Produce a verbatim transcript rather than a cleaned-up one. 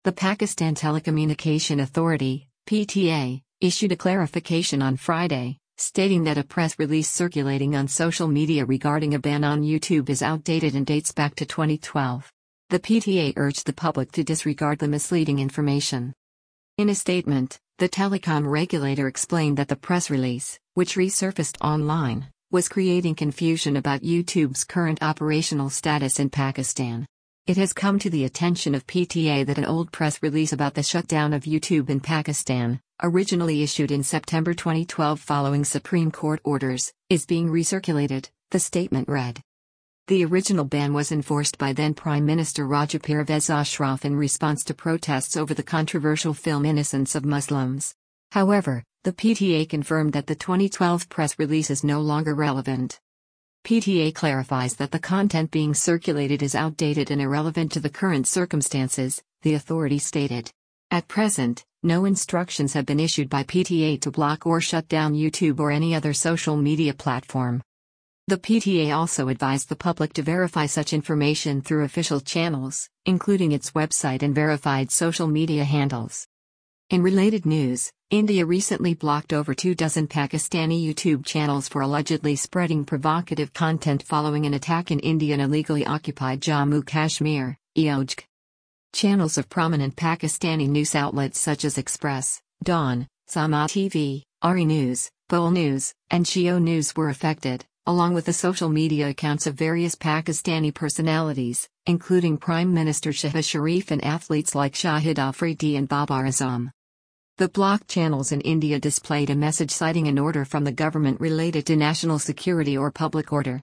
The Pakistan Telecommunication Authority, P T A, issued a clarification on Friday, stating that a press release circulating on social media regarding a ban on YouTube is outdated and dates back to twenty twelve. The P T A urged the public to disregard the misleading information. In a statement, the telecom regulator explained that the press release, which resurfaced online, was creating confusion about YouTube's current operational status in Pakistan. It has come to the attention of P T A that an old press release about the shutdown of YouTube in Pakistan, originally issued in September twenty twelve following Supreme Court orders, is being recirculated, the statement read. The original ban was enforced by then Prime Minister Raja Pervez Ashraf in response to protests over the controversial film Innocence of Muslims. However, the P T A confirmed that the twenty twelve press release is no longer relevant. P T A clarifies that the content being circulated is outdated and irrelevant to the current circumstances, the authority stated. At present, no instructions have been issued by P T A to block or shut down YouTube or any other social media platform. The P T A also advised the public to verify such information through official channels, including its website and verified social media handles. In related news, India recently blocked over two dozen Pakistani YouTube channels for allegedly spreading provocative content following an attack in India and illegally occupied Jammu Kashmir, E O J C. Channels of prominent Pakistani news outlets such as Express, Dawn, Sama T V, Ari News, Bol News, and Jio News were affected, along with the social media accounts of various Pakistani personalities, including Prime Minister Shehbaz Sharif and athletes like Shahid Afridi and Babar Azam. The blocked channels in India displayed a message citing an order from the government related to national security or public order.